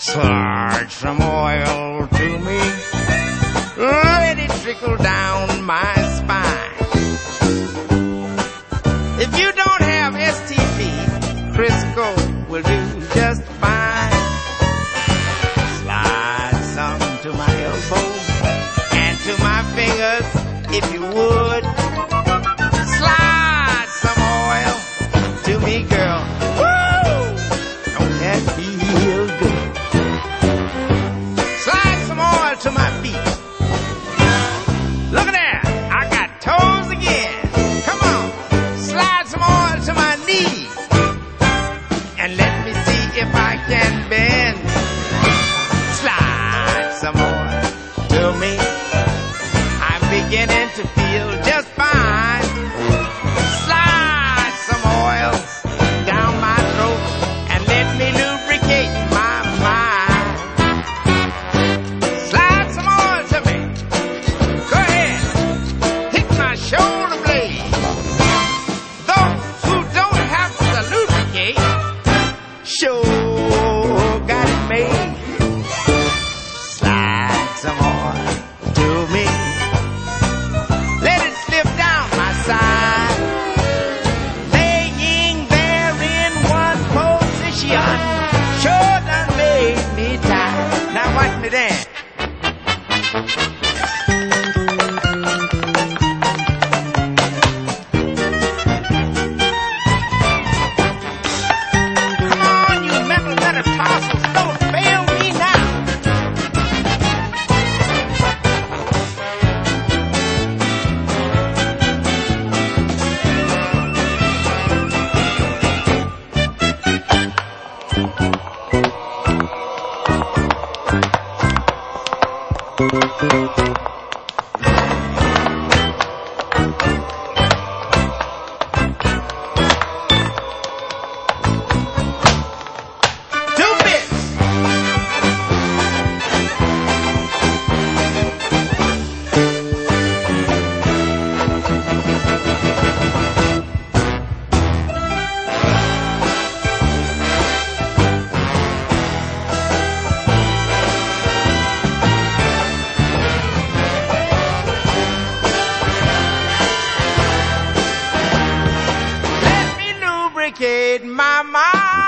Slide some oil to me. Let it trickle down my spine. If you don't have STP, Crisco will do just fine. Slide some to my elbow and to my fingers, if you would. Slide some oil to me, girl. Woo! Don't that feel good? Slide some oil to my feet. Look at that, I got toes again. Come on, slide some oil to my knees. And let me see if I can bend. Slide some oil to me. I'm beginning to feel just fine. Slide some oil down my throat and let me lubricate my mind. Slide some oil to me. Go ahead, hit my shoulder blade. Those who don't have to lubricate sure got it made. Slide some oil to me. Let it slip down my side. Laying there in one position sure done made me tired. Now watch me dance. Come on, you metal metatarsals, don't fail me now. Two bits. Let me lubricate my mind.